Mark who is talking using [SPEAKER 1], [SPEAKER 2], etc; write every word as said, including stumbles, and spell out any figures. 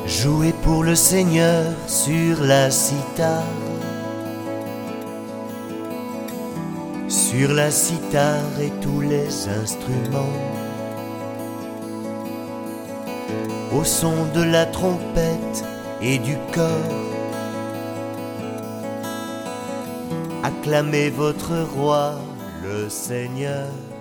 [SPEAKER 1] Jouez pour le Seigneur sur la cithare, sur la cithare et tous les instruments, au son de la trompette et du cor. Acclamez votre roi, le Seigneur.